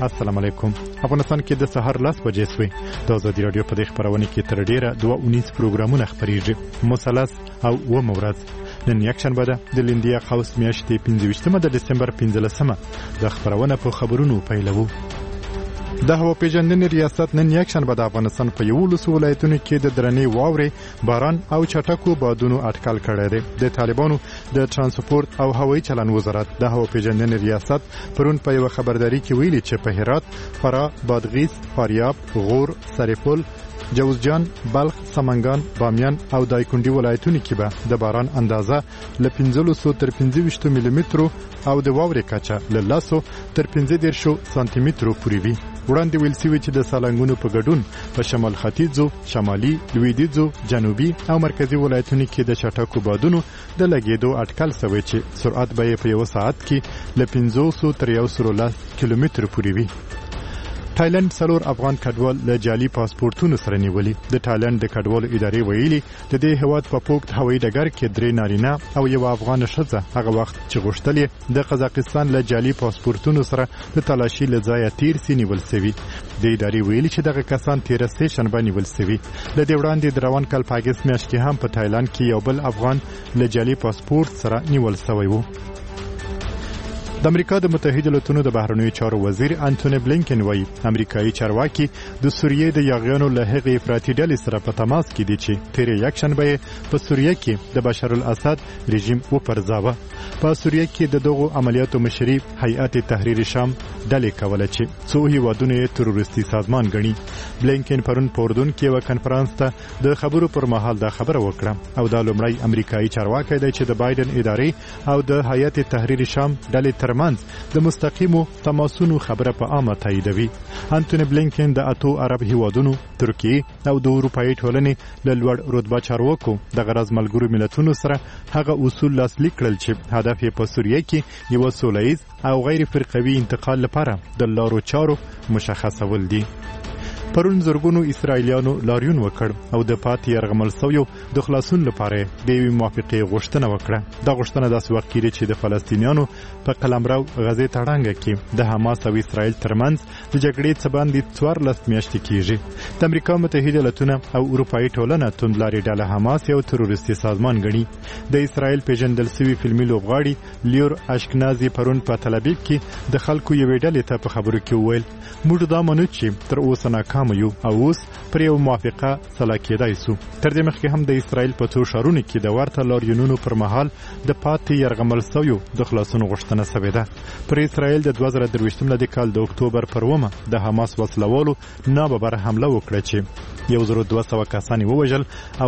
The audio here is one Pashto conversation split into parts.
السلام علیکم. افغانستان کې د سحر 10 بجې سوې د ازادي رادیو په خبرونه کې تر ډیره 219 پروګرامونه خبريږي. مثلث او و مورز نن یک شنبه ده د لیندیا قوس میاشتې 25 د دسمبر 15 د خبرونه په خبرونو پیلوو. د هوا پیژندنې ریاست نن یک شنبه د افغانستان په 11 ولایتونو کې د درنې واورې، باران او چټکو بادونو اټکل کړی دی. د طالبانو د ترانسپورت او هوایي چلن وزارت د هوا پیژندنې ریاست پرون په یو خبرداري کې ویلي چې په هرات، فراه، بادغیس، فاریاب، غور، سرپل، جوزجان، بلخ، سمنګان، بامیان او دایکنډي ولایتونو کې به د باران اندازه له 15 تر 25 ملي مترو او د واورې کچه له 10 تر 15 سانتي مترو پورې وي. وړاندې ویل شوی چې د سالنګونو په ګډون په شمال ختیځو، شمالي، لویدیځو، جنوبي او مرکزي ولایتونو کې د چټکو بادونو د لګیدو اټکل شوی چې سرعت به په یو ساعت کې له 500 تر 110 کیلومتر پورې وي. تایلند څلور افغان کډوال له جعلي پاسپورتونو سره نیولي. د تایلند د کډوالو ادارې ویلي د دې هواد په پوکټ هوایي ډګر کې 3 نارینه او یو افغان ښځه هغه وخت چې غوښتل د قزاقستان له جعلي پاسپورتونو سره د تلاشي له ځایه تیر سي نیول شوی. د ادارې ویلي چې دغه کسان 13 شنبه نیول شوی. له دې وړاندې د روان کال په اگست میاشت کې هم په تایلند کې یو بل افغان له جعلي پاسپورت سره نیول شوی و. د امریکا د متحده ایالاتونو د بهرنیو چارو وزیر انټونی بلینکن وایي امریکایي چارواکي د سوریې د یاغیانو له هغې افراطي ډلې سره په تماس کې دي چې تیرې یک شنبه په سوریه کې د بشار الاسد رژیم وپرځاوه. په سوریه کې د دغو عملیاتو مشري هیئت تحریر شام ډلې کوله چې څو هیوادونه یې تروریستي سازمان ګڼي. بلینکن پرون په اردن کې یو کنفرانس ته د خبرو پر مهال دا خبره وکړه او دا لومړی امریکایي چارواکي دی چې د بایدن ادارې او د هیئت تحریر شام ډلې ترمنځ د مستقیمو تماسونو خبره په عامه تاییدوي. انټونی بلینکن د اتو عرب هیوادونو، ترکیه او د اروپایي ټولنې له لوړ رتبه چارواکو د غرض ملګرو ملتونو سره هغه اصول لاسلیک کړل چې هدف یې په سوریه کې یو سولهییز او غیر فرقوي انتقال لپاره د لارو چارو مشخصول دي. پرون زرګونو اسرایلیانو لاریون وکړ او د پاتې یرغمل شویو د خلاصون لپاره د یوې موافقې غوښتنه وکړه. دا غوښتنه داسې وخت کې چې د فلسطینیانو په قلمرو غزې تړانګه کې د حماس او اسرایل ترمنځ د جګړې څه باندې 14 میاشتې کېږي. د امریکا متحده ایالاتونه او اروپایي ټولنه توندلارې ډله حماس یو تروریستي سازمان ګڼي. د اسرایل پیژندل شوی فلمي لوبغاړي لیور اشکنازي پرون په تل ابیب کې د خلکو یوې ډلې ته په خبرو کې وویل موږ دا منو چې تر اوسه ناکام یو او اوس پر یو موافقه سلا کېدای سو. تر دې مخکې هم د اسرایل په څو ښارونو کې د ورته لاریونونو پر مهال د پاتې یرغمل شویو د خلاصون غوښتنه شوې ده. پر اسرایل د 2023 کال د اکتوبر پر 1 د حماس وسلوالو ناببره حمله وکړه چې 1200 کسان ووژل او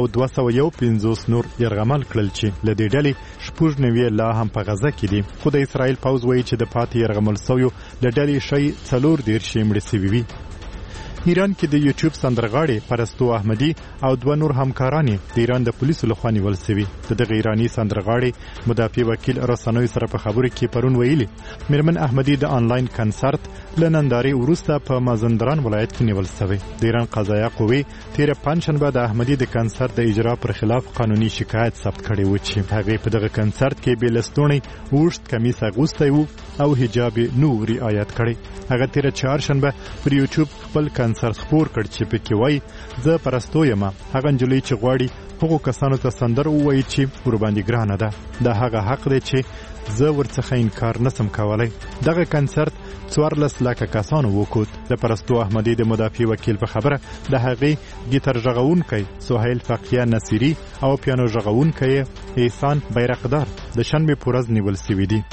250 نور یرغمل کړل چې له دې ډلې 90 لا هم په غزه کې دي. خو د اسرایل پوز وایي چې د پاتې یرغمل شویو له ډلې شي 4 مړه شوي وي. ایران کې د یوټیوب سندرغاړي پرستو احمدي او 2 نور همکاران د ایران د پولیسو لخوا نیول شوي. دغه ایرانی سندرغاړي مدافع وکیل رسنوي سره په خبرو کې پرون ویلي میرمن احمدي د آنلاین کنسرت لننداري وروسته په مازندران ولایت کې نیول شوی. د ایران قضایه قوه تیر پنځشنبه د احمدي د کنسرت د اجرا پر خلاف قانوني شکایت ثبت کړی و چې هغه په دغه کنسرت کې بیلستونی وښت کمیس اغوستی وو او حجاب نو رعایت کړی. هغه تیر چهارشنبه پر یوټیوب خپل کنسرت خپور کړ چې پکې وایي زه پرستو یم. هغه نجلۍ چې غواړي هغو کسانو ته سندر ووایي چې ورباندې ګرانه ده. دا هغه حق دی چې زه ورڅخه انکار نسم کولای. دغه کنسرت 14 لکه کسانو وکوت. د پرستو احمدي د مدافع وکیل په خبره د هغې ګیتار ژغونکی سهیل فقیه نصیری او پیانو ژغونکی احسان بیرقدار د شنبه په ورځ نیول شوي دي.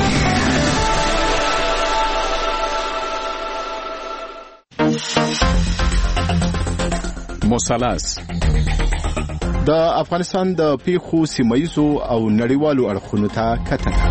مثلث د افغانستان د پیښو سیمایزو او نړیوالو اړخونو ته کتنه.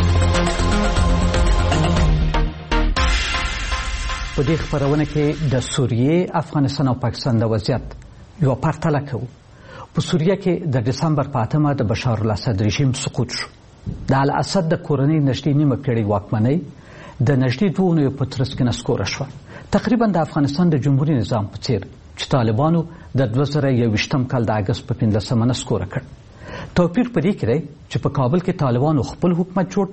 په دې خبرونه کې د سوریې، افغانستان او پاکستان د وضعیت یو پرتله کوو. په سوریه کې د دسمبر په 8 د بشار الاسد رژیم سقوط شو. د الاسد د کورنۍ نږدې نیمه پیړۍ واکمنۍ د نږدې 2 په ترڅ کې نسکوره شو. تقریبا د افغانستان د جمهوریت نظام په څیر چې طالبانو د 2021 کال د اگست په 15 نسکوره کړ. توپیر په دې کې دی چې په کابل کې طالبانو خپل حکومت جوړ کړ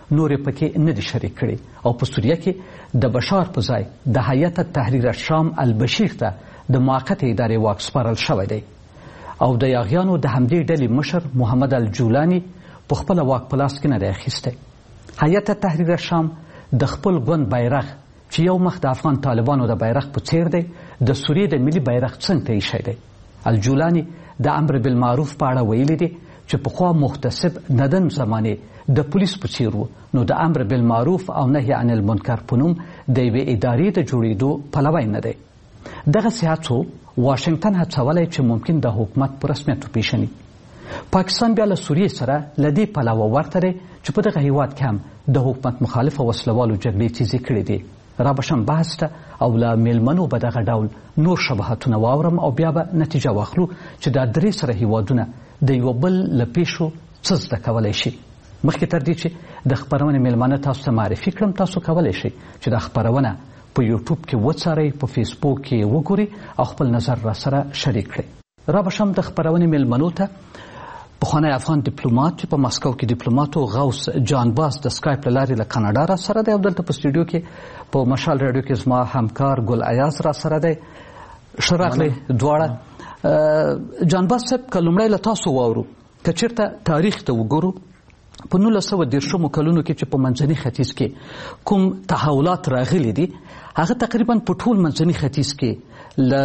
نور پکې نه دي شریک کړي او په سوریه کې د بشار په ځای د هیئت تحریر الشام البشیر ته د موقتې ادارې واک سپارل شوی دی او د یاغیانو د همدې ډلې مشر محمد الجولاني په خپله واک په لاس کې نه دی اخیستی. هیئت تحریر الشام د خپل ګوند بیرغ چې یو مخ د افغان طالبانو د بیرغ په څیر دی د سوریې د ملي بیرغ څنګ ته ایښی دی. الجولاني د امر بالمعروف په اړه ویلي دي چې پخوا محتسب ندن زمانې د پولیس په څیر و، نو د امر بالمعروف او نهي عن المنکر په نوم د یوې ادارې د جوړېدو پلوی نه دی. دغسې هڅو واشنګټن هڅولی چې ممکن د حکومت په رسمیت وپېژني. پاکستان بیا له سوریې سره له دې پلوه ورته دی چې په دغه هیواد کې هم د حکومت مخالف وسلوالو جګړې تیزې کړې دي. را بشم بحث ته او له میلمنو به دغه ډول نور شباهتونه واورم او بیا به نتیجه واخلو چې دا درې سره هیوادونه د یو بل له پیښو څه زده کولی شي. مخکې تر دې چې د خپرونې میلمانه تاسو ته معرفي کړم، تاسو کولی شئ چې دا خپرونه په یوټیوب کې وڅارئ، په فیسبوک کې وګورئ او خپل نظر را سره شریک کړئ. را بشم د خپرونې میلمنو ته پخوانی افغان ډیپلومات چې په مسکو کې ډیپلومات و غوث جانباز د سکایپ له لارې له کاناډا را سره دی او دلته په سټوډیو کې په مشال راډیو کې زما همکار ګل ایاز را سره دی. ښه راغلئ دواړه. جانباز صاحب که لومړی له تاسو واورو که چېرته تاریخ ته وګورو په 1930 کلونو کې چې په منځني ختیځ کې کوم تحولات راغلي دي هغه تقریبا په ټول منځني ختیځ کې له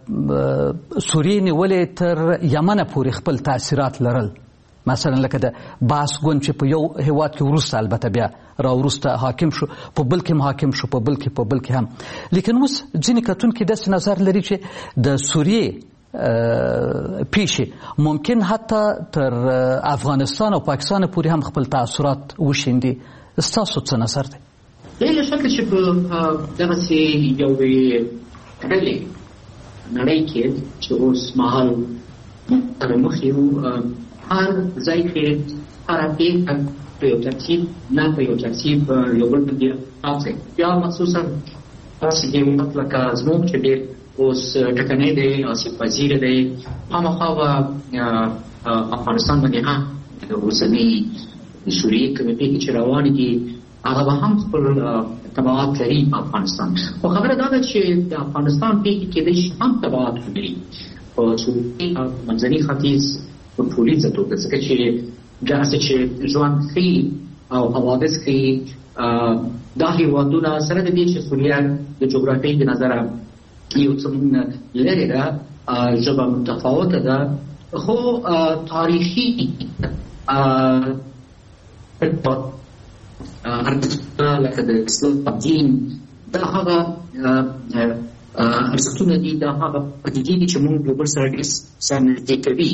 سوریې نیولې تر یمنه پورې خپل تاثیرات لرل. مثلا لکه د باس ګوند چې په یو هیواد کې وروسته البته بیا راوروسته حاکم شو، په بل کې هم حاکم شو، په بل کې هم. لیکن اوس ځینې کتونکي داسې نظر لري چې د سوریې پیښې ممکن حتی تر افغانستان او پاکستان پورې هم خپل تاثیرات وشیندي. ستاسو څه نظر دی؟ بله شکل چې په دغسې یوې ډلې نړۍ کې چې اوس مهال تر مخ یو هر ځای کې هره پېښه په یو ترتیب نه په یو ترتیب یو بل باندې راځي. بیا مخصوصا داسې هېواد لکه زموږ چې ډېر اوس ټکنی دی، آسیب پذیره دی، خامخا به افغانستان باندې هم د اوسنۍ سوریې کومې پېښې چې روانې دي هغه به هم خپل تبعات لري په افغانستان. خو خبره دا ده چې د افغانستان پېښې کېدای شي هم تبعات ولري په سوریې او منځني ختیځ په ټولیزه توګه، ځکه چې داسې چې ژوند ښیي او حوادث ښیي دا هېوادونه سره د دې چې سوریه د جغرافیې د نظره یو څه لرې ده، ژبه متفاوته ده، خو تاریخي ارزښتونه لکه د اسلام دین دا هغه ارزښتونه دي، دا هغه پدیدې دي چې موږ یو بل سره ډېر سره نږدې کوي.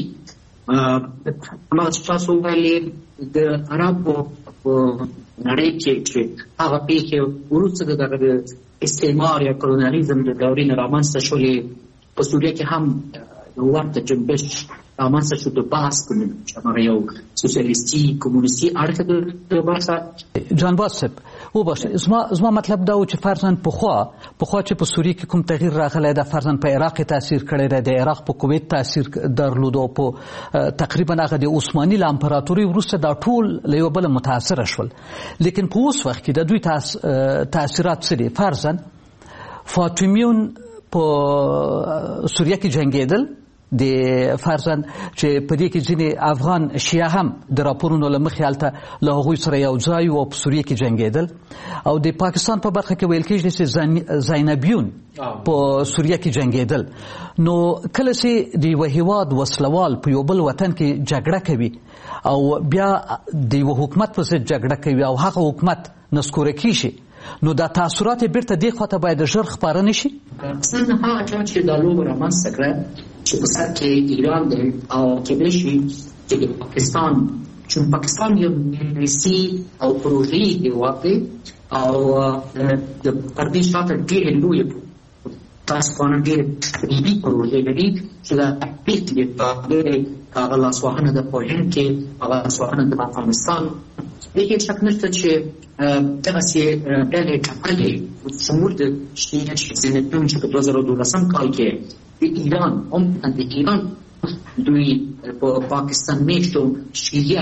هماغه چې تاسو وویلې د عربو په نړۍ کې چې هغه پېښې وروسته د دغه استعمار یا کولونیالیزم د دورې نه رامنځته شولې په سوریه کې هم یو ورته جنبش رامنځته شو د بحث په نوم چې هغه یو سوسیالیستي کمونیستي اړخ د برخه. جانباز صاحب وبخښئ، زما مطلب دا و چې فرضاً پخوا چې په سوریه کې کوم تغییر راغلی ده، فرضاً په عراق تاثیر کړی دی، د عراق په کویت تاثیر درلود او په تقریبا هغه د عثماني له امپراتورۍ وروسته دا ټول له یو بله متاثره شول. لیکن په اوس وخت کې د دوی تاثیرات څه دي؟ فرضاً فاطمیون په سوریه کې جنګېدل، د فرضاً چې په دې کې ځینې افغان شیعه هم د راپورونو له مخې هلته له هغوی سره یو ځای او په سوریه کې جنګېدل، او د پاکستان په برخه کې ویل کېږي چې زینبیون په سوریه کې جنګېدل. نو کله چې د یوه هیواد وسلوال په یو بل وطن کې جګړه کوي او بیا د یوه حکومت په ضد جګړه کوي او هغه حکومت نسکوره کېږي، نو دا تاثیرات یې بیرته دې خواته باید ژر خپاره نه شي؟ څنګه هغه چا چې دا لوبه رامنځته کړه چې په سر کې ایران دی او کېدای شي چې د پاکستان، چون پاکستان یو انګلیسي او پروژه‌یي هېواد دی او د غربي شاته ډېرې لویې تاسوانه ډېرې تقریبي پروژې لري چې دا پېښې دي ډېرې هغه لاسوهنه ده په هند کې، هغه لاسوهنه ده په افغانستان. هیڅ شک نشته چې دغسې ډلې ټاکلې شمول د زینبیون چې په 2012 کال کې د ایران دوی په پاکستان میشتو شیعه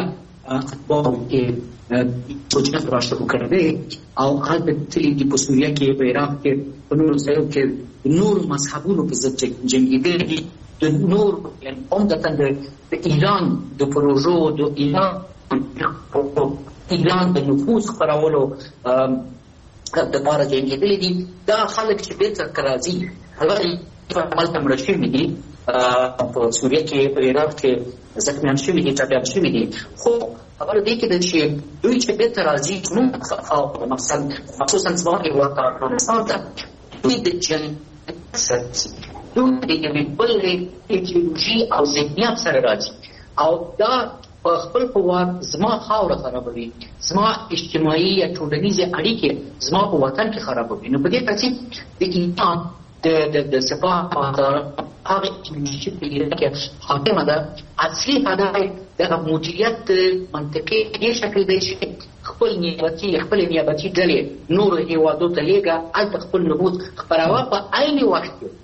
اتباعو کې سوچنه را شروع کړی او هلته تللي دي په سوریه کې په عراق کې په نورو ځایو کې نور مذهبونو په ضد جنګېدلي دي د نور عمدتاً د ایران د پروژو د ایران د نفوذ خپرولو دپاره جنګېدلي دي. دا خلک چې بېرته راځي هغه همالته مړه شوي دي، په سوریه کې په عراق کې زخمیان شوي دي، ټپیان شوي دي. خو خبره دې کې ده چې دوی چې بېرته راځي زموږ مقصد خصوصا زما هېواد ته افغانستان ته دوی د جنګ دوی د یوې بلې ایډیولوژي او ذهنیت سره راځي او دا په خپل په وار زما خاوره خرابوي، زما اجتماعي یا ټولنیزې اړیکې زما په وطن کې خرابوي. نو په دې ترتیب د ایران د سپاه هغه ایډیولوژي په ایران کې حاکمه ده. اصلي هدف دغه مدیریت منطقي دې شکل دی چې خپل نیابتي ډلې نورو هېوادو ته لېږه، هلته خپل نفوذ خپروه، په عین وخت کې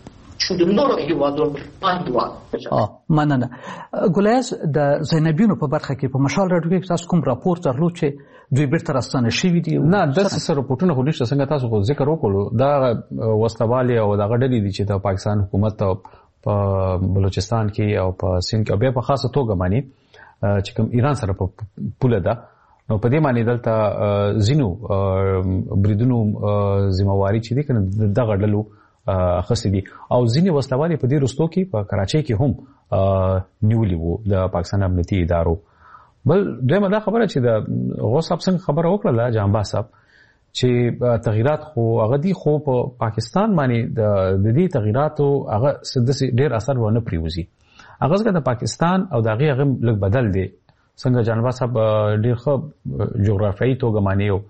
مننه. ګولیاس د زینبینو په برخه کې په مشال راډیو کې تاسو کوم راپور درلود چې دوی بیرته راستانه شوي دي؟ نه، داسې راپورټونه خو نشته. څنګه تاسو خو ذکر وکړو دا وسلوالې او دغه ډلې دي چې د پاکستان حکومت په بلوچستان کې او په سند کې بیا په خاصه توګه باندې چې کوم ایران سره په پوله ده، نو په دې باندې دلته ځینو بریدونو ذمہواری چې دي کنه دغه ډلو اخیستې دي او ځینې وسلوالې په دې وروستو کې په کراچۍ کې هم نیولي وو د پاکستان امنیتي ادارو. بل دویمه دا خبره چې د غوث صاحب څنګه خبره وکړله جهانباز صاحب چې تغییرات خو هغه دي، خو په پاکستان باندې د دې تغییراتو هغه داسې ډېر اثر ونه پرېوځي. هغه ځکه د پاکستان او د هغې هغه لږ بدل دی. څنګه جهانباز صاحب ډېر ښه جغرافیایي توګه باندې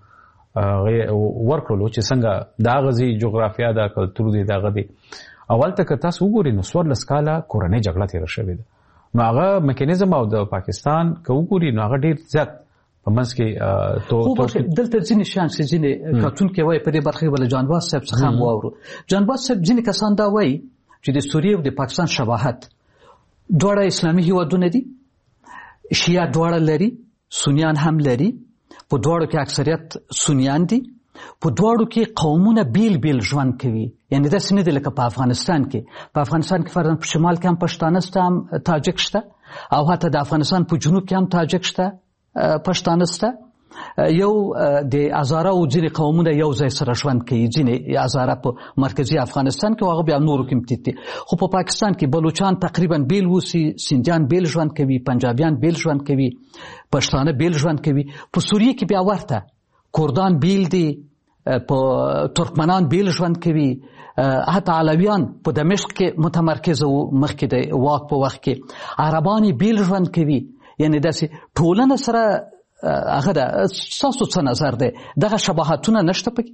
ورکړلو چې څنګه دا غزي جغرافیا دا کلتور دی دا غدي. اول ته که تاسو وګورئ نو 14 کاله کورنۍ جګړه تېره شوې ده، نو هغه میکانیزم او د پاکستان که وګورئ نو هغه ډېر زیات په منځ کې دلته ځینې شیان چې ځینې کتونکي وایي په دې برخه کې بله جهانباز صاحب څخه هم واورو. جهانباز صاحب ځینې کسان دا وایي چې د سوریې او د پاکستان شباهت دواړه اسلامي هیوادونه دي، شیعه دواړه لري، سنیان هم لري، په دواړو کې اکثریت سنیان دي، په دواړو کې قومونه بیل بیل ژوند کوي. یعنی داسې نه دی لکه په افغانستان کې. په افغانستان کې فرضاً په شمال کې هم پښتانه شته، هم تاجک شته، او حتی د افغانستان په جنوب کې هم تاجک شته، پښتانه شته. یو د هزاره او ځینې قومونه یو ځای سره ژوند کوي. ځینې هزاره په مرکزي افغانستان کې او هغه بیا نورو کې متیت دي. خو په پاکستان کې بلوچان تقریبا بیل اوسي، سندیان بیل ژوند کوي، پنجابیان بیل ژوند کوي، پښتانه بیل ژوند کوي. په سوریه کې بیا ورته کردان بیل دي، په ترکمنان بیل ژوند کوي، حتی علویان په دمشق کې متمرکز وو مخکې د واک په وخت کې، عربان بیل ژوند کوي. یعنی داسې ټولنه سره هغه ده. ستاسو څه نظر دی؟ دغه شباهتونه نشته پکې؟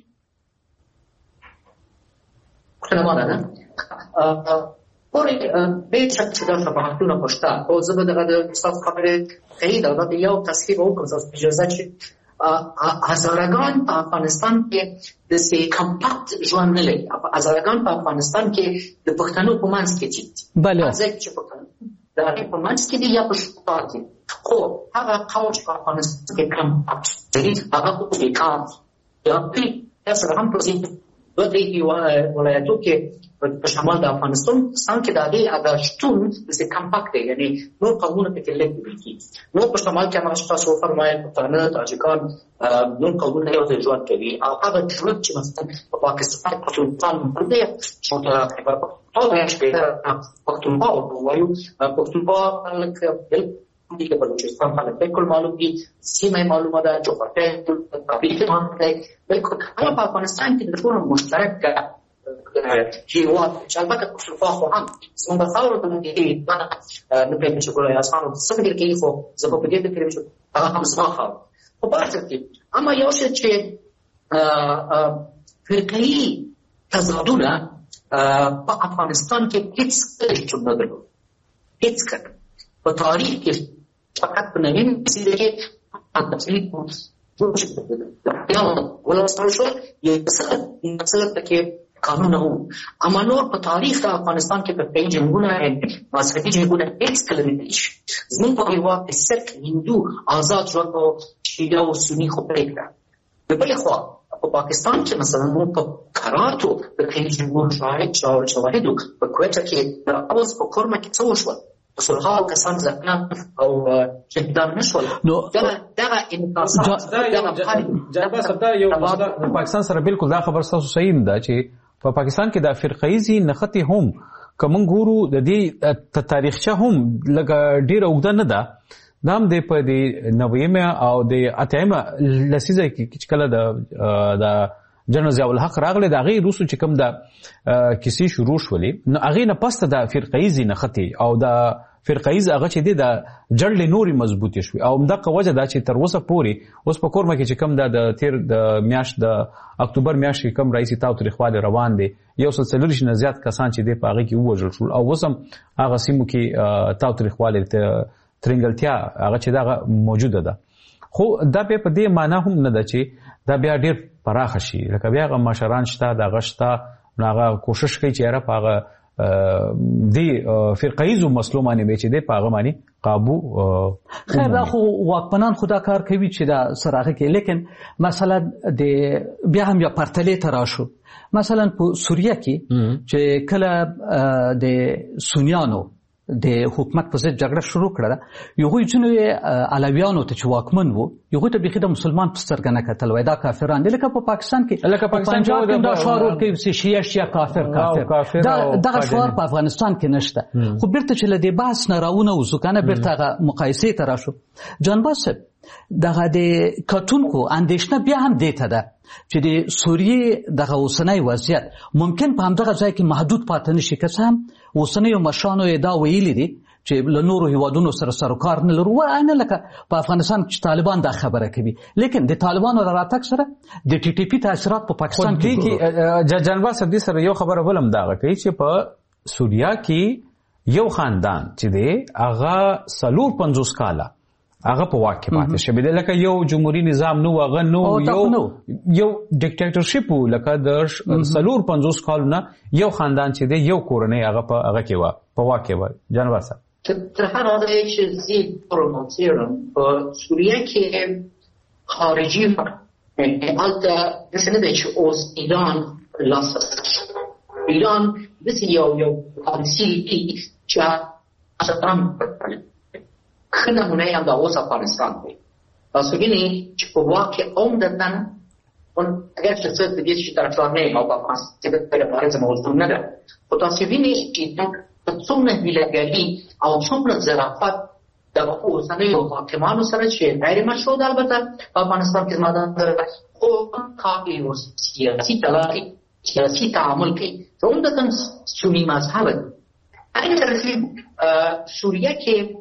پوښتنه ده پورې بېشک چې دا شباهتونه خو شته، خو زه به دغه د ستاسو خبرې تایید او دا یو تصحیح وکړم ستاسو په اجازه چې هزارګان په افغانستان کې داسې کمپاکټ ژوند نه لري. هزارګان په افغانستان کې د پښتنو په منځ کې دي، بله ځکه چې پښتنو د هغې په منځ کې دي یا په شمال کې. خو هغه قوم چې په افغانستان کې کمپاکټ لري هغه خو بېکار دي. یا دوی سره هم په دوه درې ولایتو کې په شمال د افغانستان کې د هغې شتون داسې کمپاکټ دی، یعنې نور قومونه پکې لږ لیدل کېږي. نور په شمال کې هماغه تاسو وفرمایل پښتانه، تاجکان، نور قومونه یو ځای ژوند کوي. او هغه ژوند چې مثلا په پاکستان پښتونستان موجود دی، چې خیبر پښتونخوا ورته وایو، پښتونخوا لږ د بلوچستان خلک بالکل معلوم دي، سیمه معلومه ده، جغرافیه طبیعي دی بالکل. هغه په افغانستان کې د ټولو مشترک هېواد چې البته پښتونخوا خو هم زموږ د خاورو د مدیرې نه پوهېږم چې ګل یاسانو څه فکر کوي، خو زه به په دې فکر یم چې هغه هم زما خاوره. خو په هر څه کې اما یو شی چې فرقه‌یي تضادونه په افغانستان کې هېڅکله هیڅ نه درلود، هېڅکله په تاریخ کې فقط په نوین سیده کې تفصیل ولستان شو. یو مثلا پکې قانونه وو. اما نور په تاریخ د افغانستان کې په پنځه جنګونه مذهبي جنګونه هیڅ کله نه دي زموږ په هېواد کې صرف هندو آزاد ژوند او شیعه او سني خو پرېږده. د بلې خوا په پاکستان کې مثلا موږ په کراتو د پنځه جنګونو شواهد په کویټه کې د اوس په کورمه کې څه وشول صلحاو کسان زخمیان او شهیدان نشول. نو دغه انقاصات جنبه ستا یو د پاکستان سره بالکل دا خبر تاسو صحیح ده چې په پاکستان کې د فرقه‌ایزي نختی هم کوم ګورو د دې تاریخچه هم لګ ډیر اوږده نه ده. دا هم د په د 90 او د 80 لسیزه کې کله د جنرال ضیاء الحق راغله د هغې وروسته چې کوم د کیسې شروع شولې نو هغې نه پسته د فرقه‌ایزي نښتې او د فرقه‌ایز هغه چې دی د جړلې نورې مضبوطې شوې او همدغه وجه دا چې تر اوسه پورې اوس په کورمه کې چې کوم د تیر د میاشت د اکتوبر میاشت کې کوم رئیسي تاوتریخوالی روان دی 140 نه زیات کسان چې دی په هغې کې ووژل شول او اوس هم هغه سیمو کې تاوتریخوالی ترنګلتیا هغه چې دغه موجوده ده. خو دا بیا په دې معنا هم نه ده چې دا بیا ډېر پراخه شي لکه بیا هغه مشران شته دغه شته نو هغه کوشش کوي چې یاره په هغه دې فرقه‌ایزو مسلو باندې به چې دی په هغه باندې قابو خیر دا خو واکمنان خو دا کار کوي چې دا سره هغه کوي. لیکن مثلا د بیا هم یا پرتلې ته راشو مثلا په سوریه کې چې کله د سنیانو د حکومت په ضد جګړه شروع کړه یو ځینې علویانو ته چې واکمن وو یو ته بيخي د مسلمان په سترګه نه کتل وای دا کافران دي لکه په پاکستان کې پنجاب کې دا شعار ورکوي چې شیعه کافر دا شعار په افغانستان کې نشته. خو بیرته چې له دې بحث نه راونه وځو کنه بیرته مقایسې ته راشو جانباز دغه د کتونکو اندېښنه بیا هم دیته ده چې د سوریې دغه اوسنی وضعیت ممکن په همدغه ځای کې محدود پاتې نشي که څه هم اوسنیو مشرانو یې دا ویلي دي چې له نورو هیوادونو سره سروکار نه لرو نه لکه په افغانستان کې طالبان دا خبره کوي لیکن د طالبانو راتګ سره د ټي ټي پی تاثیرات په پاکستان کې جنبا سدي سره یو خبره ولم دا کوي چې په سوریا کې یو خاندان چې دی هغه 50 کاله هغه په واک کې پاتې شوی دی لکه یو جمهوریت نظام نو هغه نو یو ډیکټیټرشپ لکه د 50 کالونه یو خاندان چې دی یو کورنۍ هغه کې و په واک کې و. جنبا صاحب تر هر حاله چې زید پروموسیرم په سوریه کې خارجي البته دسنه ده چې اوس ایران لاسه ایران دسی یو پالیسی چې اصلا خنه مونه هم د اوس افغانستان دی تاسو وینئ چې په واک کې عمدتاً اگر چې څه د دې چې طرفدار نه یم او په افغانستان کې لپاره څه موضوع نه ده خو تاسو وینئ چې څومره هیلهګري او څومره ظرافت د اوسنیو حاکمانو سره چې غیر مشروع ده البته په افغانستان کې ماده خو کافي او سیاسي تلاقي سیاسي تعامل کوي عمدتاً سني مذهب این ترتیب سوریه کې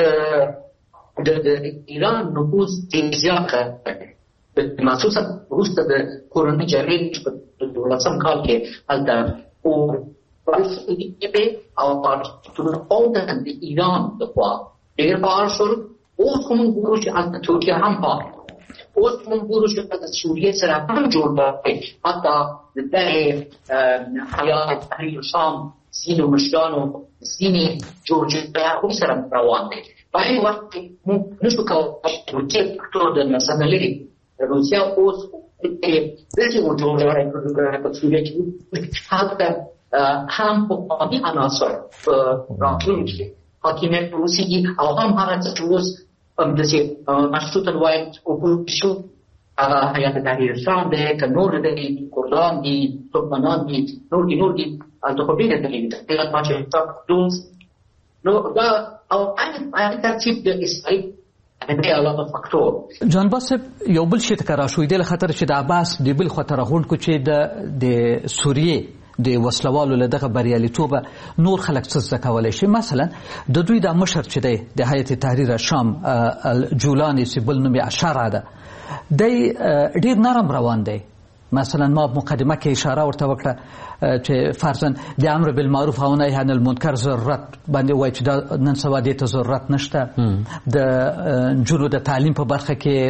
د ایران نفوذ زیات کړ مخصوصا وروسته د کورونی جګړې په 2000 کال کې هلته او فلسفي او پارټونه د ایران د خوا ډېر فعال شول. اوس کوم ګورو چې هلته ترکیه هم فعال اوس کوم ګورو چې د سوریې سره هم جوړ دی حتی د دغه حیات تحریر شام ځینو مشرانو ځینې جوړجاړي سره روان دي. په هغه وخت کې موږ نشو کولی چې فکتور د ناسم لري روسیا اوس د دې جوړجاړي په سوریه کې حتی هم په قومي عناصر راتلونکي حاکمیت روسي او هم هغه چې اوس د مشروطه وایي اپوزیشن هغه حیات تحریر شام دی که نور دی کردان دی ترکمنان دی نور دی التخبيه التي تقدم دا او ان ترتیب د اسرائیل د علاوه فاکتور جانباز یو بل شي تکرار شوې د خطر چې د عباس د بل خطر غونډ کو چې د سوریې د وسلوالو له دغه بریالیتوب نور خلک څه کولای شي. مثلا د دوی د مشر چې دی د هیئت تحریر شام الجولانی سیبل نومي اشاره ده دی ډیر نرم روان دی. مثلا ما مقدمه کې اشاره ورته وکړه چې فرضاً د امر بالمعروف او نهی عن المنکر ضرورت باندې وایي چې دا نن سبا دې ته ضرورت نشته. د جنو د تعلیم په برخه کې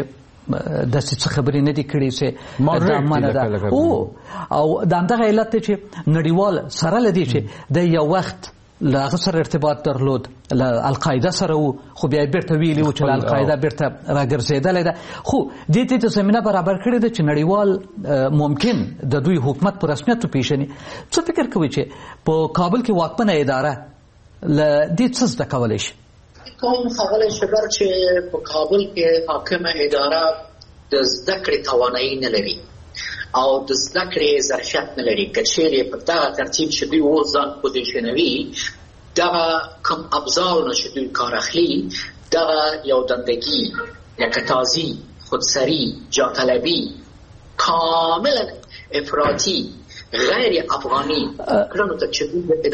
داسې څه خبرې نه دي کړې چې دا منه ده او د همدغه علت دی چې نړیوال سره له دې چې د یو وخت له هغه سره ارتباط درلود له القاعده سره و خو بیا بیرته ویلي و چې له القاعده بیرته راګرځېدلی ده خو دې ته زمینه برابر کړې ده چې نړیوال ممکن د دوی حکومت په رسمیت وپېژني. څه فکر کوئ چې په کابل کې واکمنه اداره له دې څه زده کولی شي؟ کوم ښاغلی شبر چې په کابل کې حاکمه اداره د زده کړې توانایي نه لري او د زده کړې ظرفیت نه لري، که چیرې په دغه ترتیب چې دوی اوس ځان پوزیشنوي دغه کوم ابزارونه چې دوی کار اخلي دغه یو دندګي یکتازي خودسری جاطلبي کاملا افراطي غیر افغانی کړنو ته چې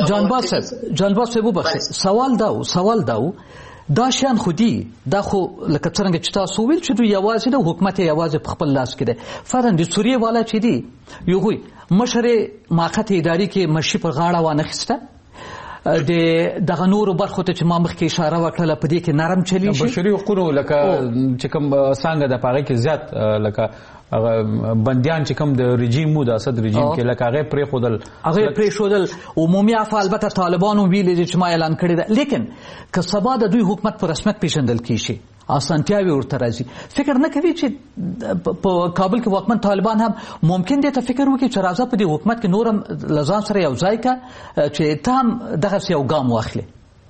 جان باز صاحب وبخښئ سوال دا دا شان خودي دا خو لکه څنګه چې تاسو ویل چې دوی یوازې د حکومت یوازې په خپل لاس کې دی. فرضاً د سوریې والا چې دی یو هوی مشر ماقت اداري کې مشي پر غاړه وانخسته د دغه نورو برخو ته چې ما مخکې اشاره وکړله په دې کې نرم چلی شي بشري حقوقو لکه چې کوم څنګه د پاغې کې زیات لکه بندیان چې کوم د رژیم مو د اسد رژیم کې لکه هغه پرې خودل عمومي عفو البته طالبانو ویلي چې ما اعلان کړی ده، لیکن که سبا د دوی حکومت په رسمیت پیژندل کیږي اسانتیاوي ورته راځي فکر نه کوي چې په کابل کې واکمن طالبان هم ممکن دي ته فکر وکړي چې راځه په دې حکومت کې نورم لزان سره یو ځای کا چې تام دغه یو ګام واخلي؟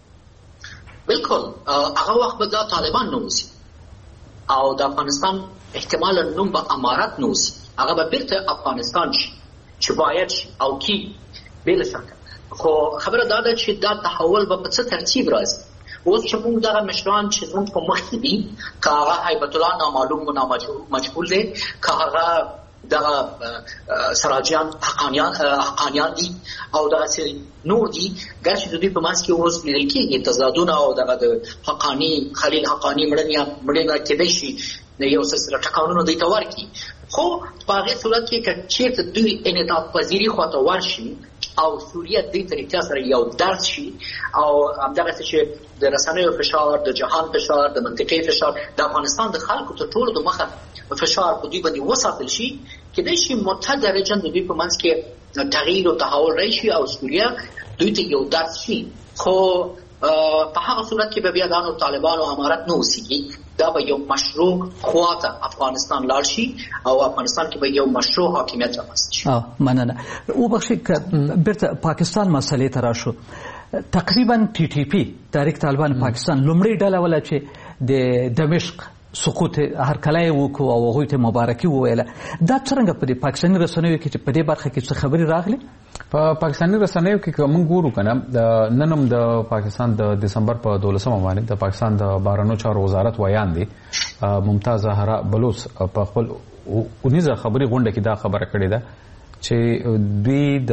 بالکل هغه وخت به دا طالبان نوځي او د افغانستان احتمالا نوم به امارت نوځي، هغه به بیرته افغانستان شي چې باید شي او کی بلا شک. خو خبره دا ده چې دا تحول به په څه ترتیب راځي. اوس چې موږ دغه مشران چې موږ په مخ کې دي که هغه هیبت الله نامعلوم و نامجهول دی که هغه دغه سراجیان حقانیان دي او دغسې نور دي ګرچې د دوی په منځ کې اوس لیدل کېږي تضادونه او دغه د حقاني خلیل حقاني مړینه کېدی شي یو سلسله ټکانونه دوی ته ورکړي، خو په هغې صورت کې که چېرته دوی انعطاف پذیري خواته ورشي او سوریه دې طریقه سره یو درس شي او همدغسې چې د رسنیو فشار د جهان فشار د منطقې فشار د افغانستان د خلکو تر ټولو د مخه فشار په دوی باندې وساتل شي کېدای شي متدرجا د دوی په منځ کې تغییر او تحول راشي او سوریه دوی ته یو درس شي. خو په هغه صورت کې به بیا دا نو طالبان او امارت نه اوسېږي، دا به یو مشروع خواته افغانستان لاړ شي او افغانستان کې به یو مشروع حاکمیت رامنځته شي. مننه. وبخښئ که بیرته پاکستان مسئلې ته راشو، تقریبا TTP تحریک طالبان پاکستان لومړۍ ډله وله چې د دمشق سقوط هرکلی وکړو او هغوی ته مبارکي وویله. دا څرنګه په دې پاکستاني رسنیو کې چې په دې برخه کې څه خبرې راغلي؟ په پاکستاني رسنیو کې که موږ ګورو که نه نن هم د پاکستان د دسمبر په 12 باندې د پاکستان د بهرنیو چارو وزارت ویان دی ممتاز زهرا بلوچ په خپل اونیزه خبري غونډه کې دا خبره کړې ده چې دوی د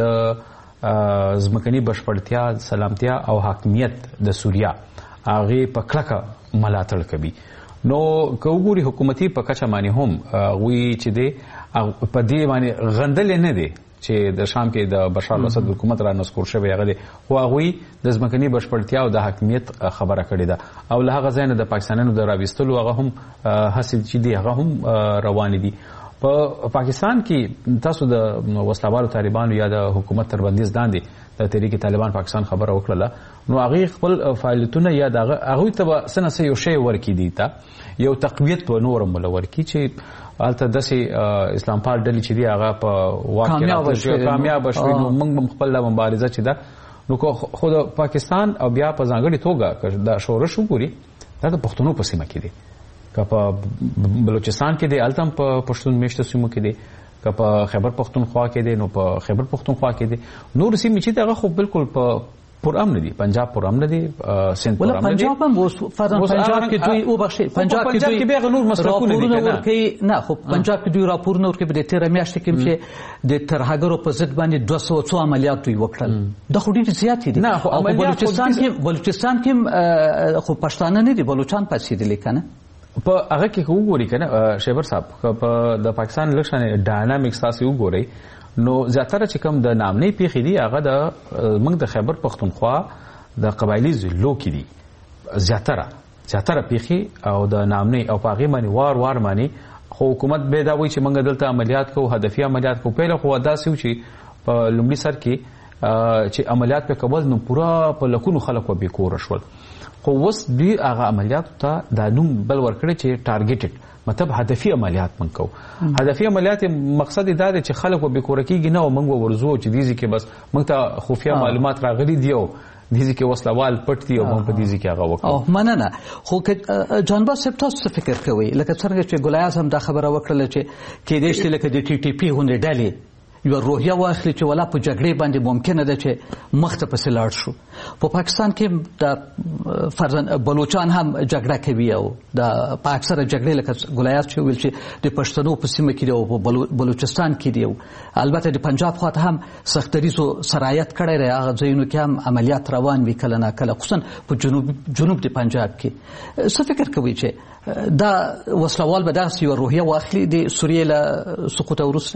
ځمکني بشپړتیا سلامتیا او حاکمیت د سوریه هغې په کلکه ملاتړ کوي. نو که وګوري حکومتي په کچه باندې هم هغوی چې دی په دې باندې غندلې نه دی چې د شام کې د بشار الاسد حکومت را نسکور شوی هغه دی، خو هغوی د ځمکني بشپړتیا او د حاکمیت خبره کړې ده او له هغه ځای نه د پاکستانیانو د راویستلو هغه هم هڅې چې دي هغه هم روانې دي. په پاکستان کې تاسو د وسلوالو طالبانو یا د حکومت تر بندیز لاندې د تحریک طالبان پاکستان خبره وکړله نو هغې خپل فعالیتونه یا هغوی ته به څه نه څه یو شی ورکړي دي ته یو تقویت به نور هم ورکړي چې هلته داسې اسلام پال ډلې چې دي هغه په واک کې کامیابه شوي نو موږ به خپله مبارزه چې ده نو خو د پاکستان او بیا په ځانګړې توګه که د شورش وګوري دا د پښتنو په سیمه کې دی، که په بلوچستان کې دی هلته هم په پښتون میشته سیمو کې دی، که په خیبر پښتونخوا کې دی نو په خیبر پښتونخوا کې دی، نور سیمې چې دغه خو بالکل په پرامن دي، پنجاب پرامن دي، سند پرامن دي. پنجاب هم پنجاب کې دوی وبخښئ پنجاب کې دوی نور مسلکونه دي نه خو پنجاب کې دوی راپورونه ورکوي په دې تېره میاشت کې چې د ترهګرو په ضد باندې 200 عملیات دوی وکړل. دا خو ډېر زیات دي او بلوچستان کې خو پښتانه نه دي بلوچان پاتېدلي که نه په هغه کې وګورئ که نه شیبر صاحب په د پاکستان لږ ډاینامیکس تاسې وګورئ نو زیاتره چې کوم د نامنۍ پیښې دي هغه د موږ د خیبر پښتونخوا د قبایلي ضلعو کې دي زیاتره پیښې او د نامنۍ او په هغې باندې وار باندې خو حکومت به دا وایي چې موږ دلته عملیات کوو، هدفي عملیات کوو. پیله خو داسې و چې په لومړي سر کې چې عملیات په کول نو پوره په لکونو خلک به کور شول. خو اوس دوی هغه عملیات ته دا نوم بل ورکړي چې ټارګټډ، مطلب هدفي عملیات موږ کوو. هدفي عملیات مقصد دا دی چې خلک به کور کېږي نه او موږ ورزو چې دیږي کې بس موږ ته خفیه معلومات راغلي دی او دیږي کې وسلوال پټ دی او موږ په دیږي کې هغه وکړو. او مننه. خو جانباز صاحب تاسو څه فکر کوئ؟ لکه څنګه چې ګلای اعظم دا خبره وکړه چې کېدای شي لکه د ټي ټي پی غونډې ډلې یو روحیه واخلي چې ولا په جګړې باندې ممکنه ده چې مخته پسې لاړ شو. په پاکستان کې د فرضاً بلوچستان هم جګړه کوي او د په اکثره جګړې لکه ګلایات چې ویل چې د پښتنو په سیمه کې دی او په بلوچستان کې دی. البته د پنجاب خواته هم سختریزو سرایت کړی دی، هغه ځایونو کې هم عملیات روان وي کله نه کله، خصوصا په جنوب د پنجاب کې. څه فکر کوي چې دا وسلوال به داسې یو روحیه واخلي د سوریې له سقوط وروسته؟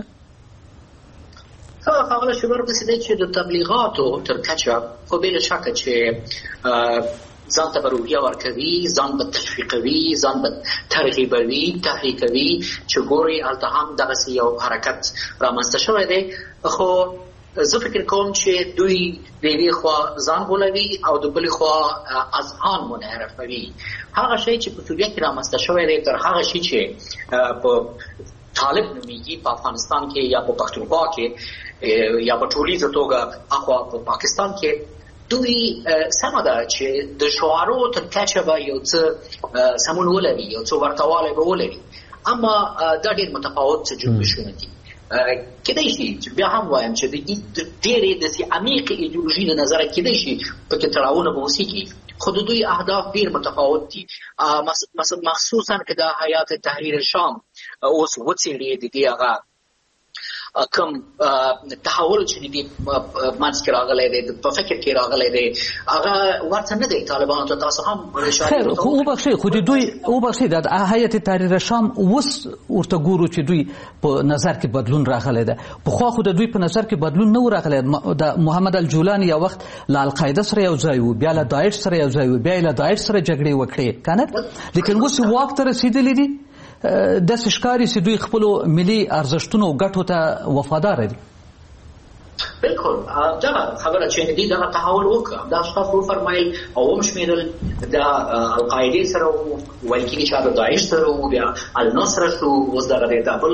خبره شروع رسیده چې د تبلیغاتو تر کچه خو بلا شکه چې ځان ته روحیه ورکوي، ځان به تشویقوي، ځان به ترغیبوي، تحریکوي چې ګوري هلته هم دغسې یو حرکت رامنځته شوی دی. خو زه فکر کوم چې دوی د یوې خوا ځان غولوي او د بلې خوا اذهان منحرفوي. هغه شی چې په سوریه کې رامنځته شوی دی تر هغه شي چې په طالب نومیږي په افغانستان کې یا په پښتونخوا کې یا په ټولیزه توګه اخوا په پاکستان کې دوی سمه ده چې د شعارو تر کچه به یو څه سمون ولري، یو څه ورتهوالی به ولري، اما دا ډېر متفاوت جنبشونه دي. کېدای شي چې بیا هم وایم چې د ډېرې داسې عمیقې ایډیولوژي له نظره کېدای شي پکې تړاوونه به وسیږي، خو د دوی اهداف ډېر متفاوت دي. مخصوصا که د حیات تحریر شام اوس وڅېړي د دې هغه کم تحول چې د منځ کې راغلی دی، په فکر کې راغلی دی، هغه ورته نه دی طالبانو ته. تاسو هم خیر خو وبخښئ، خو د دوی وبخښئ د هیئت تحریر شام اوس ورته ګورو چې دوی په نظر کې بدلون راغلی دی. پخوا خو د دوی په نظر کې بدلون نه و راغلی. د محمد الجولاني یو وخت له القاعده سره یو ځای و، بیا له داعش سره یو ځای و، بیا له داعش سره جګړې وکړې که نه، لیکن اوس واک ته رسېدلي دي. داسې ښکاري چې دوی خپلو ملي ارزښتونو او ګټو ته وفادار دي. بالکل دغه خبره چې دوی دغه تحول وکړه، دا اشخاص وفرمایل او وشمېرل د القاعدې سره ویل کېږي چې د داعش سره و، بیا النصره شو، اوس دغه د بل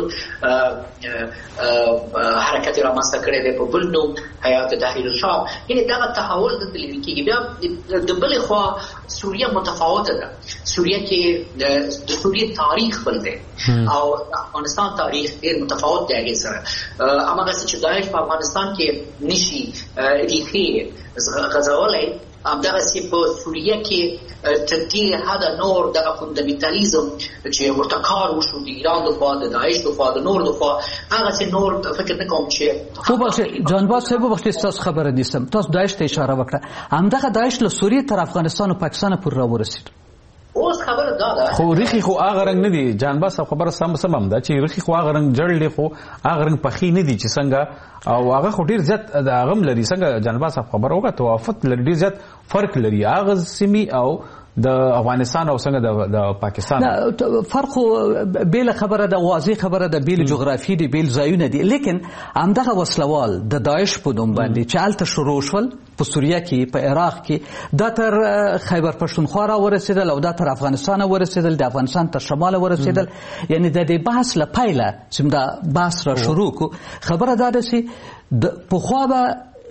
حرکت یې رامنځته کړی دی په بل نوم حیات تحریر شام. یعنې دغه تحول دلته لیدل کېږي. بیا د بلې خوا سوریه متفاوته ده. سوریه کې د سوریې تاریخ بل دی او افغانستان تاریخ ډېر متفاوت دی هغې سره. هماغسې چې داعش په افغانستان کې نشي ریښې غځولی، همدغسې په سوریه کې تر دې حده نور دغه فوندامنټالیزم چې ورته کار وشو د ایران لخوا، د داعش لخوا، د نور لخوا، هغسې نور فکر نه کوم چې وبخښئ جانباز صاحب، وبخښئ ستاسو خبره نیسم. تاسو داعش ته اشاره وکړه، همدغه داعش له سوریې تر افغانستان او پاکستان پورې راورسېد. اوس خبره دا ده خو ریخي خو هغه رنګ نه دي. جانباز صاحب خبره سم ده چې ریخي خو هغه رنګ جړل دي، خو هغه رنګ پخې نه دي چې څنګه، او هغه خو ډیر زیات هغه لري. څنګه جانباز صاحب خبره وکړه توافت لري، ډیر زیات فرق لري هغه سیمې او د افغانستان او څنګه د پاکستان. فرق بیل خبره ده، واضح خبره ده، بیل جغرافي دي، بیل ځایونه دي، لیکن همدغه وسلوال د داعش په نوم باندې چې هلته شروع شول په سوریه کې، په عراق کې، دا تر خیبر پښتونخوا راورسېدل او دا تر افغانستان ورسېدل، د افغانستان تر شماله ورسېدل. یعنی د دې بحث له پیله چې دا بحث را شروع کو، خبره دا ده چې پخوا به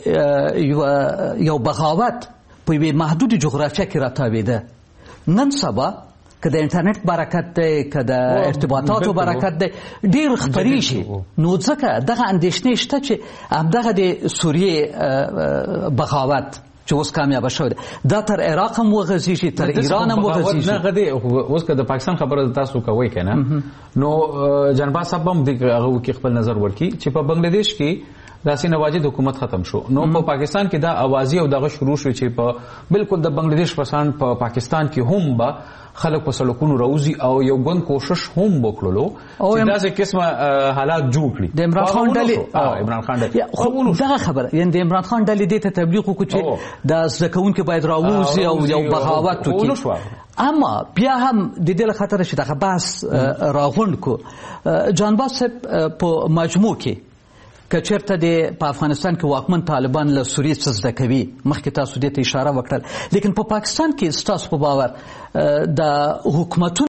یو بغاوت په یوې محدودې جغرافیه کې راتاوېده. نن سبا که د انټرنیټ برکت دی، که د ارتباطاتو برکت دی، ډېر خپرېږي. نو ځکه دغه اندېښنې شته چې همدغه د سوریې بغاوت چې اوس کامیابه شوی دی دا تر عراق هم وغځېږي، تر ایران هم وغځېږي. نه غدي اوس که د پاکستان خبره تاسو کوئ که نه، نو جانباز صاحب هم هغه کې خپل نظر ورکړي چې په بنگلاديش کې داسې نواجد حکومت ختم شو نو په پاکستان کې دا اوازي او دغه شروع شو چې په بالکل د بنگلاديش پسان په پاکستان کې هم به خلک په سړکونو راوځي او یو ګوند کوشش هم وکړلو چې داسې قسمه حالات جوړ کړي د عمران خان ډلې دغه خبره یعنی د عمران خان ډلې دې ته تبلیغ وکړي چې د زده کوونکو باید راوځي او یو بغاوت وکړي اما بیا هم د دې له خاطر چې دغه بحث راغونډ کو جانباز صاحب په مجموع کې که چېرته په افغانستان کې واکمن طالبان له سوریې څه زده کوي مخکې تاسو دې ته اشاره وکړل لیکن په پاکستان کې ستاسو په باور د حکومتونو